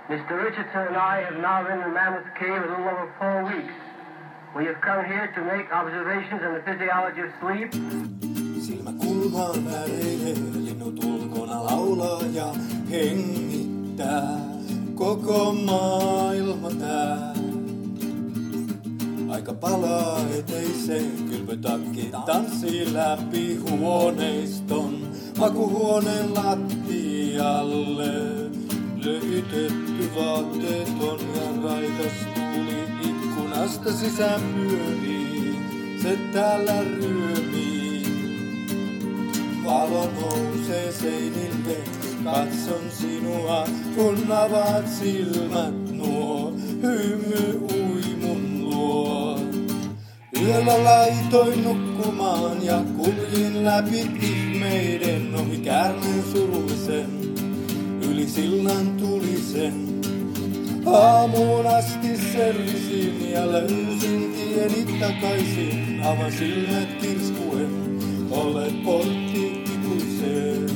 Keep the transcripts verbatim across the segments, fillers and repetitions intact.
Mister Richardson and I have now been in Mammoth Cave a little over four weeks. We have come here to make observations on the physiology of sleep. Silmä kulmaan väreilee, linnut ulkona laulaa ja hengittää. Koko maailma tää. Aika palaa eteiseen, kylpytakki tanssii läpi huoneiston. Makuhuoneen lattialle löytetty vaatteet on ja raikas tuuli ikkunasta sisään pyörii. Se täällä ryömii. Valo nousee seinille, katson sinua, kun avaat silmät nuo. Hymy ui mun luo. Yöllä laitoin nukkumaan ja kuljin läpi ihmeiden ohi käärmeen surullisen. Yli sillan tulisen. Aamuun asti selvisin ja löysin tieni takaisin. Avan silmät kirskuen, olet portti ikuiseen.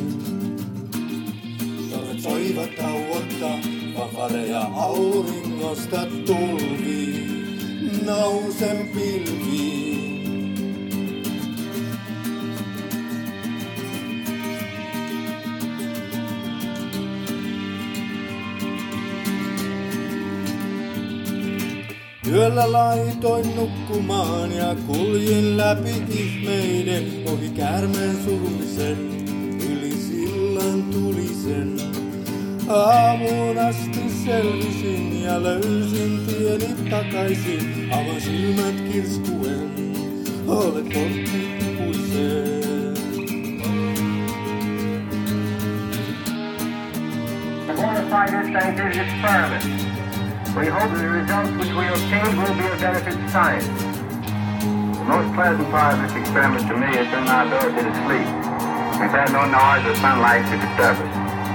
Torvet soivat tauotta, vafareja auringosta tulvii. Nousen pilviin. Yöllä laitoin nukkumaan ja kuljin läpi ihmeiden ohi käärmeen surullisen. Yli sillan tulisen. Aamuun asti selvisin ja löysin tieni takaisin. Avan silmät kirskuen, olet portti ikuiseen. I modify this scientific experiment. We hope that the results which we obtain will be of benefit to science. The most pleasant part of this experiment to me has been my ability to sleep. We've had no noise or sunlight to disturb us.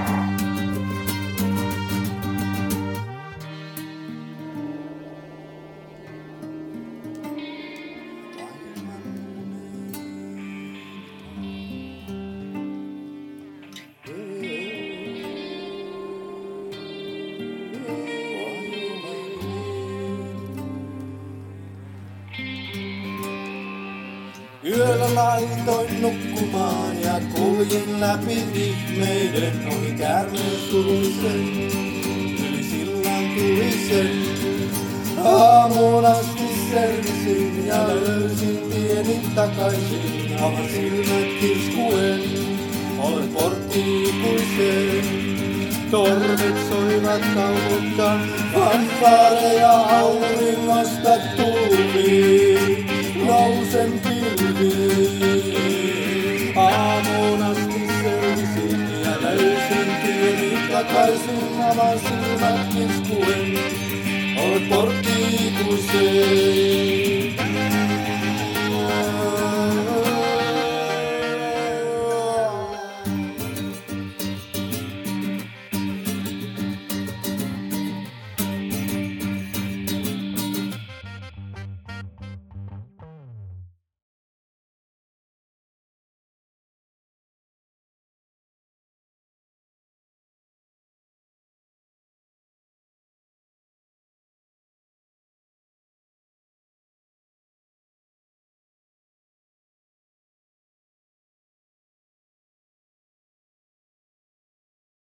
Yöllä laitoin nukkumaan ja kuljin läpi ihmeiden ohi käärmeen surullisen. Yli sillan tulisen. Aamuun asti selvisin ja löysin tieni takaisin. Avan silmät kirskuen, olen portti ikuiseen. Torvet soivat tauotta, fanfareja auringosta tulvii. Nousen pilviin. Aamuun asti selvisin ja löysin tieni takaisin. Avan silmät kirskuen, olet portti ikuiseen.